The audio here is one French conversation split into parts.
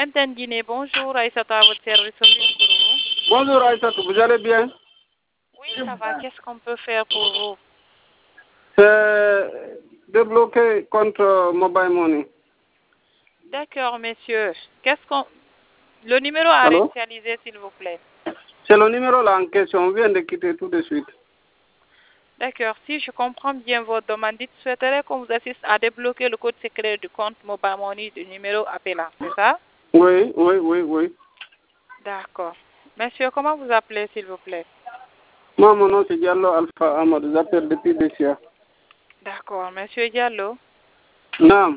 MTN Guinée, bonjour. Aïssata à votre service au fil pour vous. Bonjour Aïssatou, vous allez bien? Oui, ça va. Qu'est-ce qu'on peut faire pour vous? C'est débloquer contre Mobile Money. D'accord, monsieur. Le numéro à Allô? réinitialiser, s'il vous plaît. C'est le numéro là en question, on vient de quitter tout de suite. D'accord. Si je comprends bien votre demande, dites souhaiterais qu'on vous assiste à débloquer le code secret du compte Mobile Money du numéro appelant, c'est ça? Oui. D'accord. Monsieur, comment vous appelez, s'il vous plaît? Moi, mon nom c'est Diallo Alpha Amadou, j'appelle depuis Bessia. D'accord. Monsieur Diallo. Non,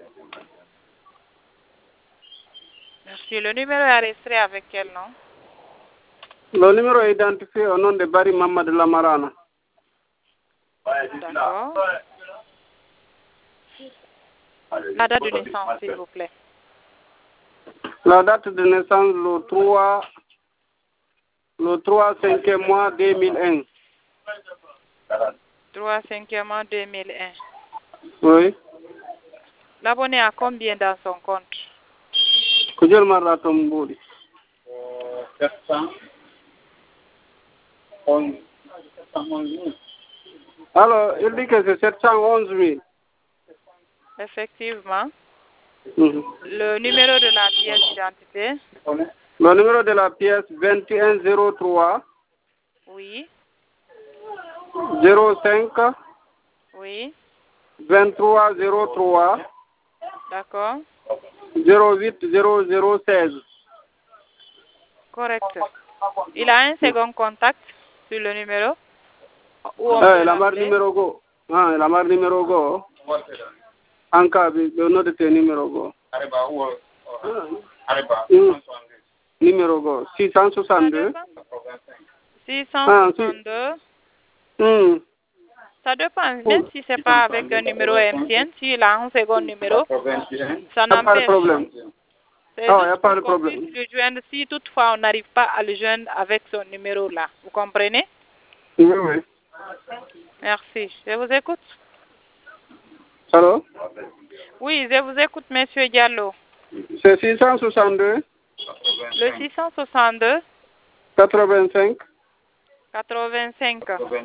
Merci. Le numéro est enregistré avec quel nom? le numéro est identifié au nom de Barry Mamad Lamarana. D'accord. La date de naissance, s'il vous plaît. La date de naissance, le 3 5e mois 2001. 3 5e 2001. Oui. L'abonné a combien dans son compte? Kujel Maratom Boudi. 711 000. Alors, il dit que c'est 711 000. Effectivement. Mhm. Le numéro de la pièce d'identité? Le numéro de la pièce 2103 Oui. 05 Oui. 2303 D'accord. 08 0016. Correct. Il a un second contact sur le numéro où on peut La marque l'appeler. numéro go. La marque numéro go. En cas de notre numéro go. Numéro go 662 662. Hmm. Ça dépend, même si c'est pas avec un numéro MTN, s'il a un second numéro, ça Pas de n'empêche. problème. C'est Il n'y a juste pas de pour qu'on puisse problème. le joindre si toutefois on n'arrive pas à le joindre avec son numéro là. Vous comprenez? Oui. Merci. Je vous écoute. Allô? Oui, je vous écoute, monsieur Diallo. C'est 662 Le 662 85 85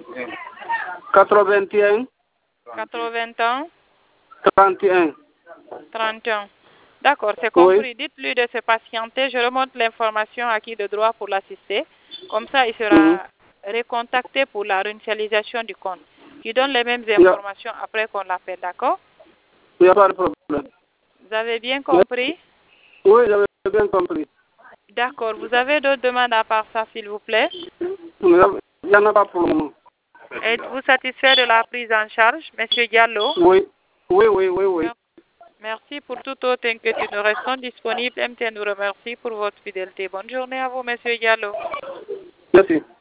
81 81 31. 31. D'accord, c'est Oui. compris. Dites-lui de se patienter. Je remonte l'information à qui de droit pour l'assister. Comme ça, il sera recontacté pour la réinitialisation du compte. Il donne les mêmes informations après qu'on l'appelle, d'accord? Il n'y a pas de problème. Vous avez bien compris? Oui, j'avais bien compris. D'accord. Vous avez d'autres demandes à part ça, s'il vous plaît? Il n'y en a pas pour le moment. Êtes-vous satisfait de la prise en charge, monsieur Diallo? Oui. Merci pour toute autre inquiétude. Nous restons disponibles. MTN nous remercie pour votre fidélité. Bonne journée à vous, monsieur Diallo. Merci.